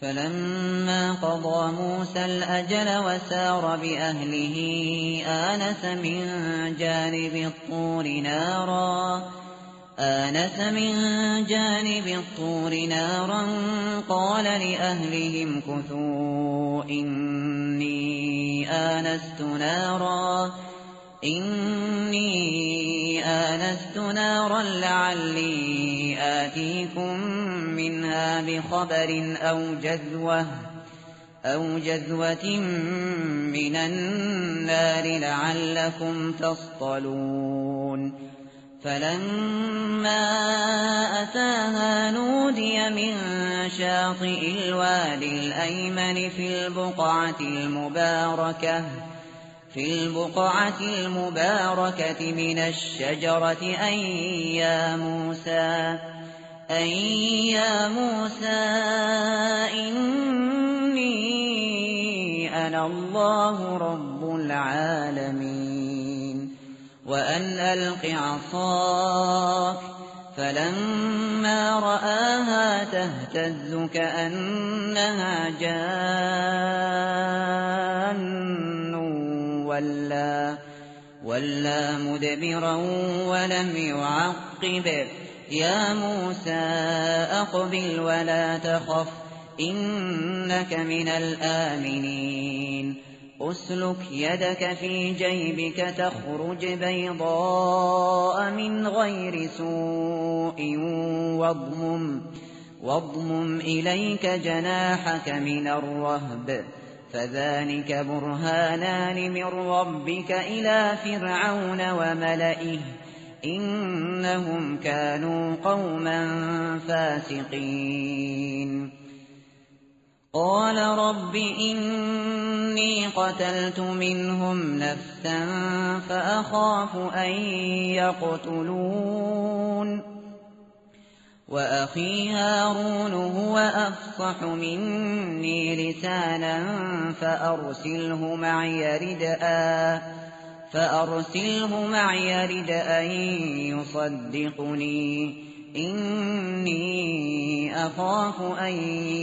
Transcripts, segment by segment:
فلما قضى موسى الأجل وسار بأهله آنس من جانب الطور نارا قال لأهلهم كثوا إني آنست نارا لعلي آتيكم منها بخبر أو جذوة من النار لعلكم تصطلون فلما أتاها نودي من شاطئ الوادي الأيمن في البقعة المباركة من الشجرة أن يا موسى إني أنا الله رب العالمين وأن ألق عصاك فلما رآها تهتز كأنها جان ولا مدبرا ولم يعقب يا موسى أقبل ولا تخف إنك من الآمنين أسلك يدك في جيبك تخرج بيضاء من غير سوء واضمم إليك جناحك من الرهب فذلك برهانان من ربك إلى فرعون وملئه إنهم كانوا قوما فاسقين قال رب إني قتلت منهم نفسا فأخاف أن يقتلون وأخي هارون هو أفصح مني لسانا فأرسله معي رد أن يصدقني إني أخاف أن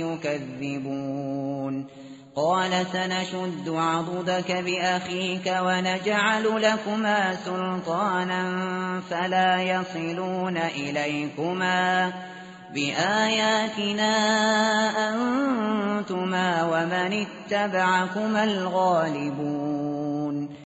يكذبون قال سنشد عضدك بأخيك ونجعل لكما سلطانا فلا يصلون إليكما بآياتنا أنتما ومن اتبعكما الغالبون